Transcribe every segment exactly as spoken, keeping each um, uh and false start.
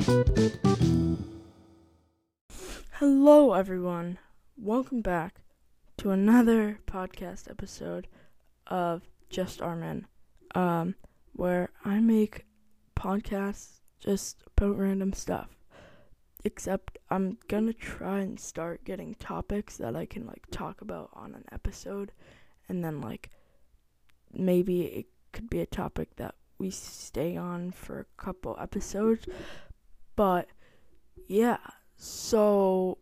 Hello, everyone. Welcome back to another podcast episode of Just Armin, um, where I make podcasts just about random stuff. Except I'm gonna try and start getting topics that I can like talk about on an episode, and then like maybe it could be a topic that we stay on for a couple episodes. But yeah. So,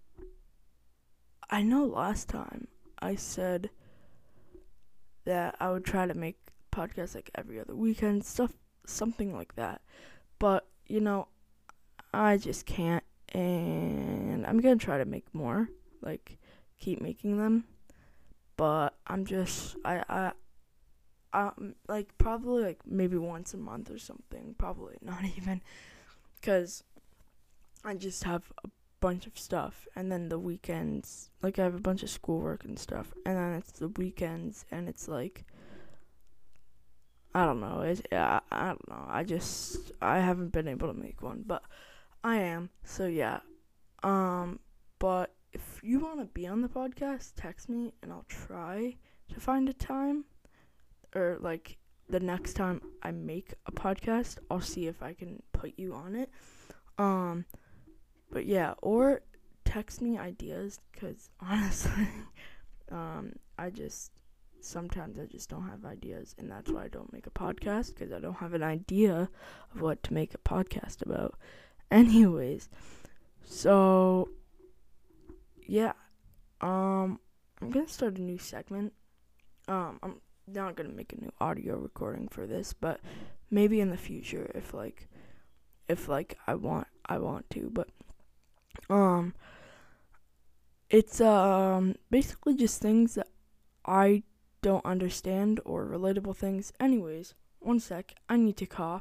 I know last time I said that I would try to make podcasts like every other weekend, stuff, something like that. But, you know, I just can't, and I'm gonna try to make more, like, keep making them. But I'm just, I, I, um, like, probably, like, maybe once a month or something. Probably not even, because I just have a bunch of stuff, and then the weekends, like I have a bunch of schoolwork and stuff, and then it's the weekends, and it's like, I don't know, it's, I, I don't know, I just, I haven't been able to make one, but I am, so yeah, um, but if you want to be on the podcast, text me, and I'll try to find a time, or like, the next time I make a podcast, I'll see if I can put you on it, um, But yeah, or text me ideas, because honestly, um, I just, sometimes I just don't have ideas, and that's why I don't make a podcast, because I don't have an idea of what to make a podcast about. Anyways, so, yeah, um, I'm gonna start a new segment. Um, I'm not gonna make a new audio recording for this, but maybe in the future, if, like, if, like, I want, I want to, but, Um, it's, um, basically just things that I don't understand, or relatable things. Anyways, one sec, I need to cough.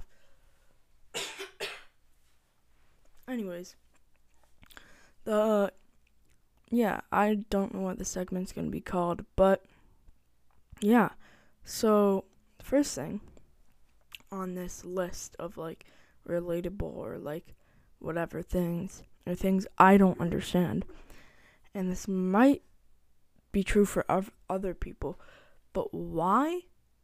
Anyways, the, yeah, I don't know what the segment's gonna be called, but, yeah, so, first thing on this list of, like, relatable, or, like, whatever things, or things I don't understand, and this might be true for other people, but why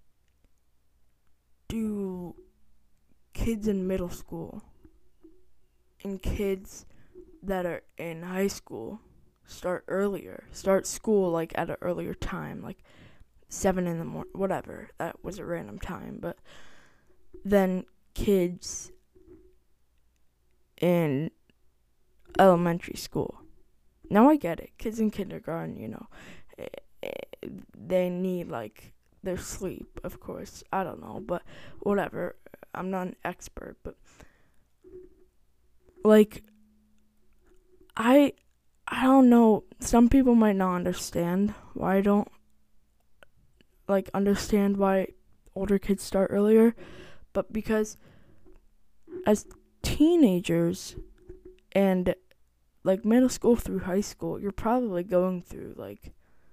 do kids in middle school and kids that are in high school start earlier, start school like at an earlier time, like seven in the morning, whatever, that was a random time, but then kids in elementary school? Now I get it. Kids in kindergarten, you know, they need, like, their sleep, of course. I don't know, but whatever. I'm not an expert, but, like, I, I don't know. Some people might not understand why I don't, like, understand why older kids start earlier, but because as teenagers and like middle school through high school, you're probably going through, like,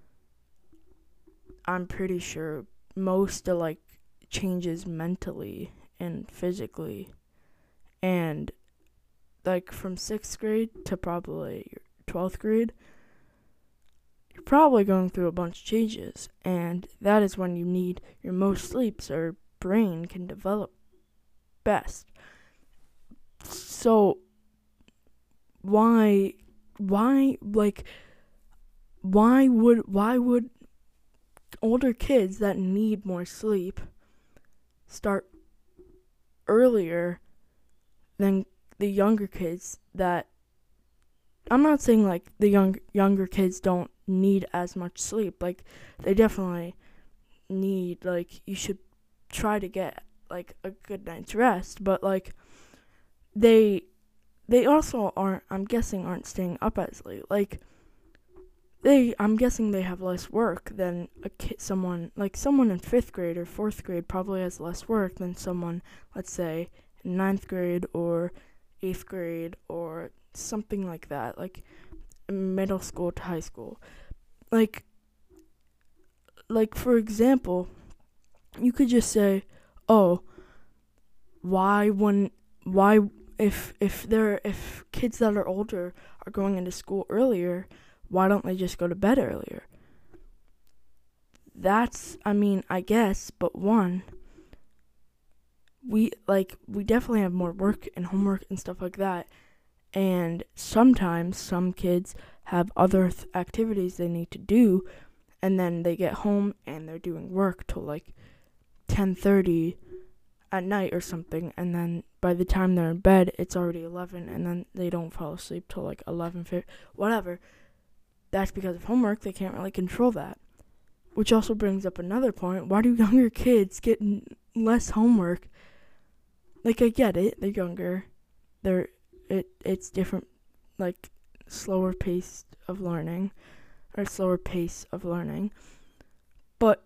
I'm pretty sure most of, like, changes mentally and physically, and like from sixth grade to probably twelfth grade, you're probably going through a bunch of changes, and that is when you need your most sleep so your brain can develop best. So why why like why would why would older kids that need more sleep start earlier than the younger kids that, I'm not saying like the young younger kids don't need as much sleep, like they definitely need, like, you should try to get like a good night's rest, but like they They also aren't, I'm guessing, aren't staying up as late. Like, they, I'm guessing they have less work than a kid, someone, like someone in fifth grade or fourth grade probably has less work than someone, let's say, in ninth grade or eighth grade or something like that, like middle school to high school. Like, like for example, you could just say, oh, why wouldn't, why if if they're if kids that are older are going into school earlier, why don't they just go to bed earlier? That's, I mean, I guess, but one, we like we definitely have more work and homework and stuff like that, and sometimes some kids have other th- activities they need to do, and then they get home and they're doing work till like ten thirty at night or something, and then by the time they're in bed it's already eleven, and then they don't fall asleep till like eleven fifty, whatever. That's because of homework. They can't really control that, which also brings up another point. Why do younger kids get n- less homework? Like, I get it, they're younger, they're it it's different, like slower pace of learning or slower pace of learning, but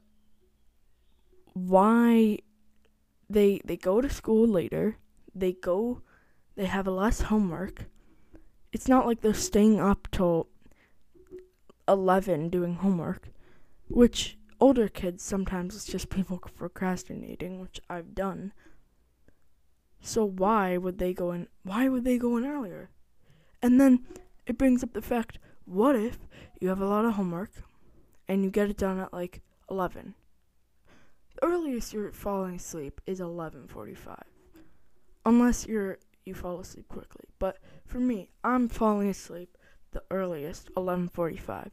why they they go to school later, they go they have less homework. It's not like they're staying up till eleven doing homework, which older kids sometimes it's just people procrastinating, which I've done. So why would they go in why would they go in earlier? And then it brings up the fact, what if you have a lot of homework and you get it done at like eleven? The earliest you're falling asleep is eleven forty-five. Unless you're you fall asleep quickly. But for me, I'm falling asleep the earliest, eleven forty-five.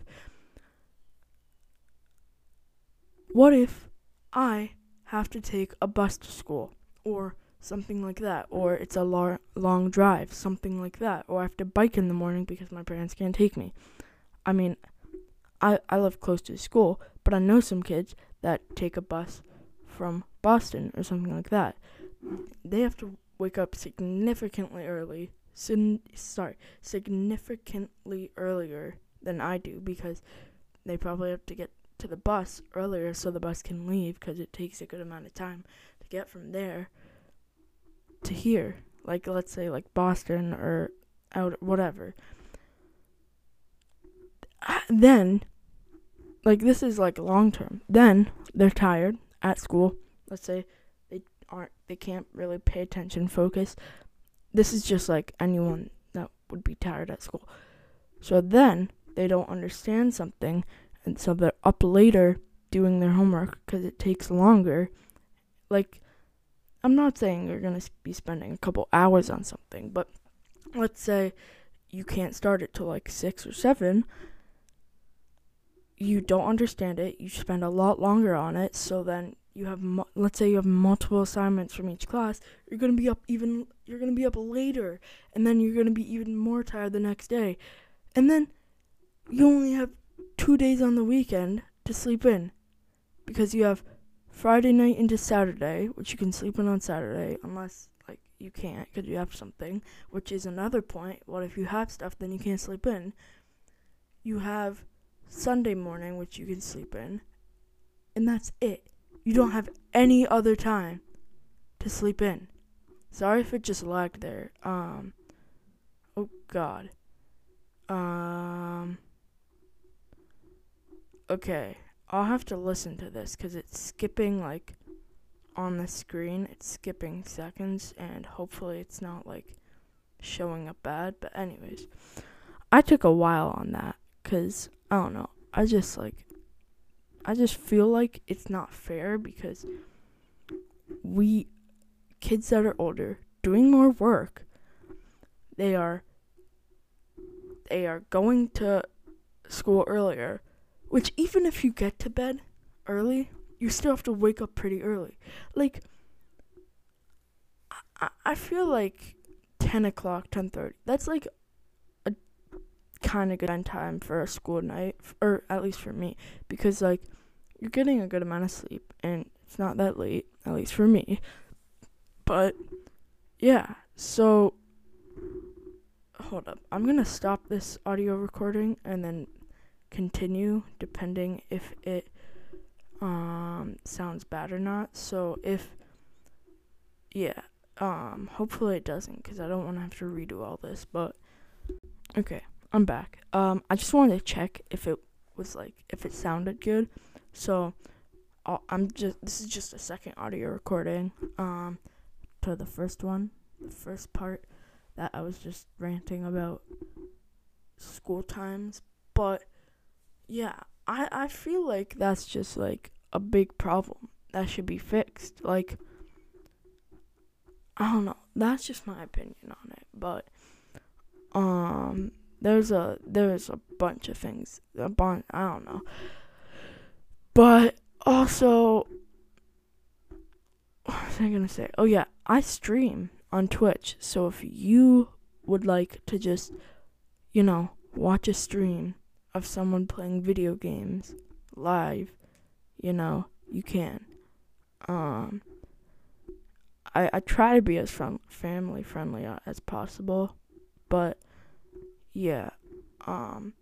What if I have to take a bus to school or something like that, or it's a lar- long drive, something like that, or I have to bike in the morning because my parents can't take me? I mean, I, I live close to the school, but I know some kids that take a bus from Boston or something like that. They have to wake up significantly early, sin- sorry, significantly earlier than I do, because they probably have to get to the bus earlier so the bus can leave, because it takes a good amount of time to get from there to here, like let's say like Boston or out whatever. Then, like this is like long term. Then they're tired at school. Let's say they aren't, they can't really pay attention, focus. This is just like anyone that would be tired at school. So then they don't understand something, and so they're up later doing their homework because it takes longer. Like, I'm not saying you're going to be spending a couple hours on something, but let's say you can't start it till like six or seven. You don't understand it. You spend a lot longer on it. So then you have, mu- let's say you have multiple assignments from each class. You're going to be up even, you're going to be up later. And then you're going to be even more tired the next day. And then you only have two days on the weekend to sleep in, because you have Friday night into Saturday, which you can sleep in on Saturday, unless, like, you can't because you have something, which is another point. What if you have stuff, then you can't sleep in? You have Sunday morning, which you can sleep in, and that's it. You don't have any other time to sleep in. Sorry if it just lagged there. Um, oh, God. Um, okay. I'll have to listen to this because it's skipping, like, on the screen. It's skipping seconds, and hopefully it's not, like, showing up bad. But anyways, I took a while on that because, I don't know, I just, like, I just feel like it's not fair because we, kids that are older, doing more work, they are, they are going to school earlier, which even if you get to bed early, you still have to wake up pretty early. Like, I, I feel like ten o'clock, ten thirty, that's like a kind of good time for a school night, or at least for me, because, like, you're getting a good amount of sleep, and it's not that late, at least for me. But, yeah, so, hold up. I'm going to stop this audio recording and then continue, depending if it um sounds bad or not. So if yeah um hopefully it doesn't, because I don't want to have to redo all this. But okay, I'm back. um I just wanted to check if it was like if it sounded good. So I'll, I'm just this is just a second audio recording um to the first one the first part that I was just ranting about school times. But yeah, I, I feel like that's just like a big problem that should be fixed. Like, I don't know. That's just my opinion on it. But um there's a there's a bunch of things. A bunch I don't know. But also, what was I gonna say? Oh yeah, I stream on Twitch. So if you would like to just, you know, watch a stream of someone playing video games live, you know, you can. Um, I I try to be as fun, family friendly as possible, but yeah. Um.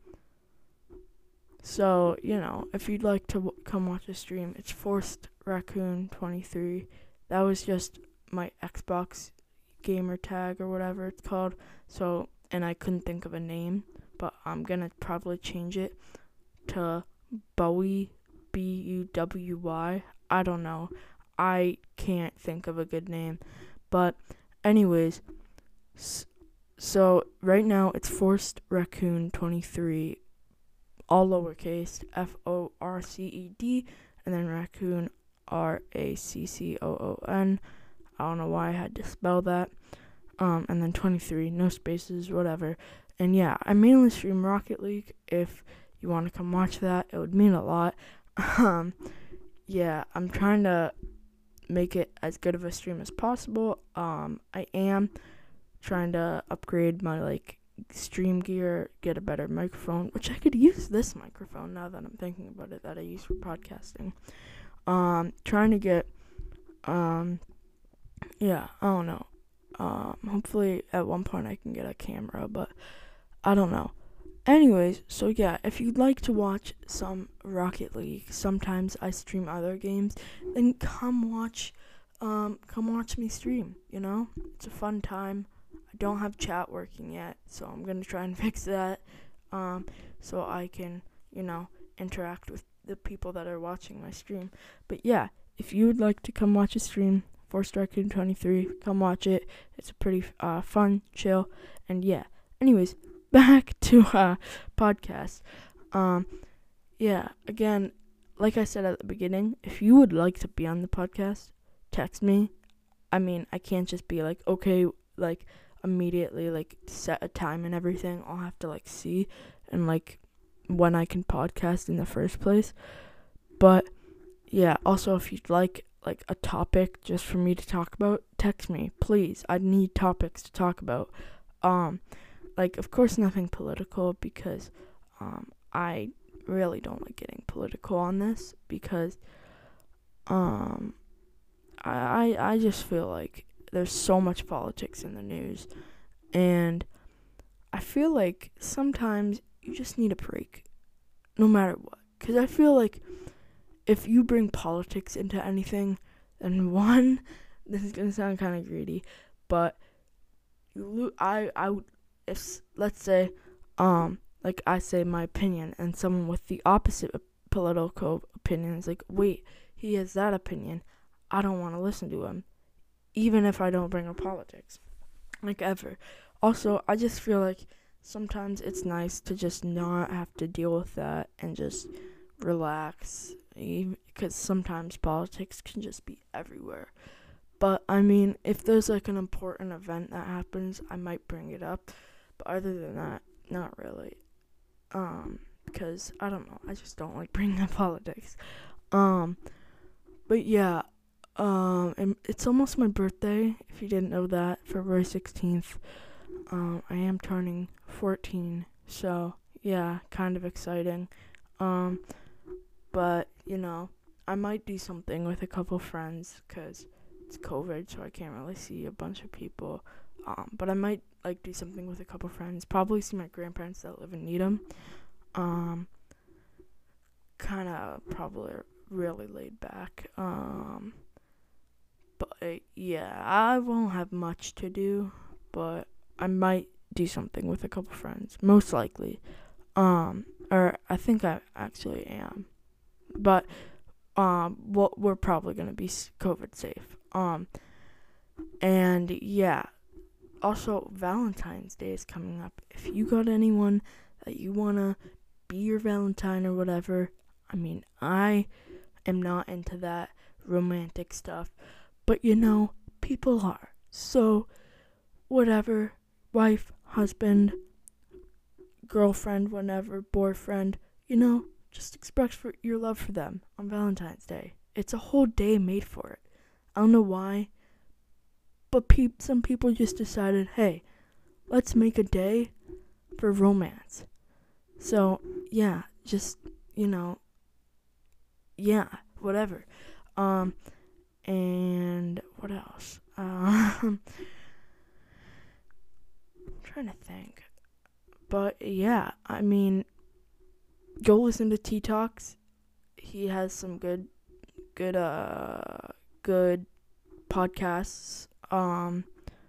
So you know, if you'd like to w- come watch a stream, it's Forced Raccoon twenty-three. That was just my Xbox gamer tag or whatever it's called. So, and I couldn't think of a name, but I'm gonna probably change it to Bowie, B U W Y. I don't know. I can't think of a good name. But anyways, so right now it's Forced Raccoon twenty-three, all lowercase, F O R C E D, and then Raccoon, R A C C O O N. I don't know why I had to spell that. Um, and then twenty-three, no spaces, whatever. And yeah, I mainly stream Rocket League. If you want to come watch that, it would mean a lot. Um, yeah, I'm trying to make it as good of a stream as possible. Um, I am trying to upgrade my, like, stream gear, get a better microphone, which I could use this microphone now that I'm thinking about it, that I use for podcasting. Um, trying to get, um, yeah, I don't know. Um, hopefully at one point I can get a camera, but I don't know. Anyways, so yeah, if you'd like to watch some Rocket League, sometimes I stream other games, then come watch, um, come watch me stream, you know? It's a fun time. I don't have chat working yet, so I'm gonna try and fix that, um, so I can, you know, interact with the people that are watching my stream. But yeah, if you would like to come watch a stream, Forced Raccoon twenty-three, come watch it. It's a pretty uh, fun, chill, and yeah. Anyways, back to uh podcast. Um, yeah. Again, like I said at the beginning, if you would like to be on the podcast, text me. I mean, I can't just be like, okay, like immediately like set a time and everything. I'll have to like see and like when I can podcast in the first place. But yeah, also if you'd like like a topic just for me to talk about, text me, please. I need topics to talk about. Um, like of course nothing political, because um I really don't like getting political on this, because um I I, I just feel like there's so much politics in the news, and I feel like sometimes you just need a break, no matter what. Because I feel like if you bring politics into anything, then one, this is gonna sound kind of greedy, but you lo- I I would, if let's say, um, like I say my opinion, and someone with the opposite political opinion is like, wait, he has that opinion, I don't want to listen to him, even if I don't bring up politics, like ever. Also, I just feel like sometimes it's nice to just not have to deal with that and just relax, because sometimes politics can just be everywhere. But I mean, if there's like an important event that happens, I might bring it up, but other than that, not really. Um, because I don't know, I just don't like bringing up politics. Um, but yeah, um, and it's almost my birthday. If you didn't know that, February sixteenth. Um, I am turning fourteen, so yeah, kind of exciting. Um. But, you know, I might do something with a couple friends, because it's COVID, so I can't really see a bunch of people. Um, but I might, like, do something with a couple friends. Probably see my grandparents that live in Needham. Um, kind of probably really laid back. Um, but, yeah, I won't have much to do, but I might do something with a couple friends. Most likely. Um, or I think I actually am. But um, well, we're probably gonna be COVID safe. Um, and yeah, also, Valentine's Day is coming up. If you got anyone that you want to be your Valentine or whatever, I mean, I am not into that romantic stuff. But, you know, people are. So, whatever, wife, husband, girlfriend, whatever, boyfriend, you know, just express for your love for them on Valentine's Day. It's a whole day made for it. I don't know why, but pe- some people just decided, hey, let's make a day for romance. So, yeah, just, you know, yeah, whatever. Um, and what else? Um, I'm trying to think. But, yeah, I mean, go listen to T Talks. He has some good, good, uh, good podcasts. Um,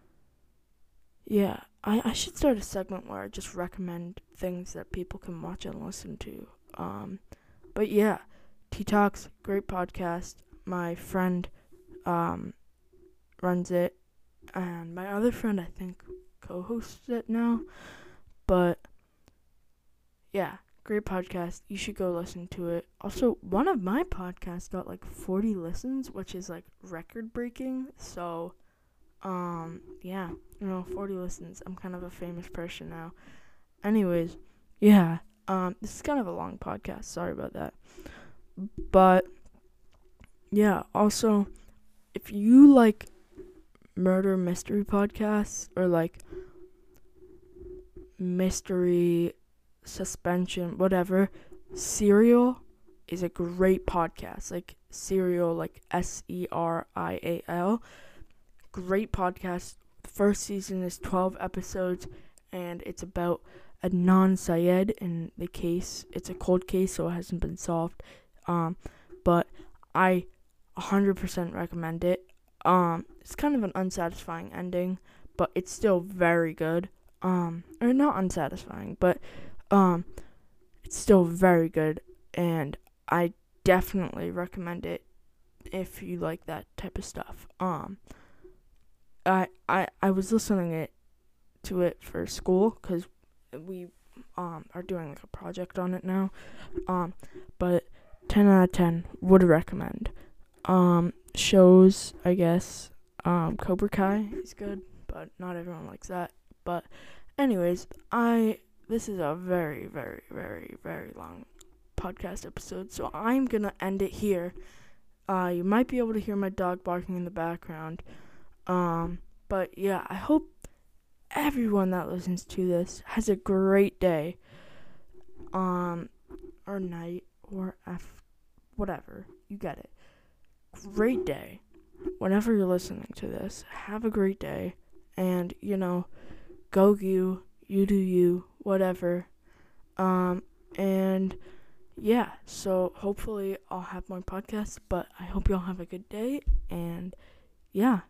yeah, I, I should start a segment where I just recommend things that people can watch and listen to. Um, but yeah, T Talks, great podcast. My friend, um, runs it, and my other friend, I think, co-hosts it now. But yeah, great podcast. You should go listen to it. Also, one of my podcasts got like forty listens, which is like record breaking. So, um, yeah, you know, forty listens. I'm kind of a famous person now. Anyways, yeah, um, this is kind of a long podcast. Sorry about that. But, yeah, also, if you like murder mystery podcasts or like mystery suspension, whatever, Serial is a great podcast. Like Serial, like S E R I A L. Great podcast. The first season is twelve episodes, and it's about Adnan Syed in the case. It's a cold case, so it hasn't been solved. Um, but I one hundred percent recommend it. Um, it's kind of an unsatisfying ending, but it's still very good. Um, or not unsatisfying, but um, it's still very good, and I definitely recommend it if you like that type of stuff. Um, I I I was listening it to it for school because we um are doing like a project on it now. Um, but ten out of ten would recommend. Um, shows, I guess. Um, Cobra Kai is good, but not everyone likes that. But anyways, I this is a very, very, very, very long podcast episode, so I'm gonna end it here. Uh, you might be able to hear my dog barking in the background. Um, but yeah, I hope everyone that listens to this has a great day. Um, or night, or F, whatever. You get it. Great day. Whenever you're listening to this, have a great day. And, you know, go you, you do you, whatever. Um, and yeah, so hopefully I'll have more podcasts, but I hope y'all have a good day, and yeah.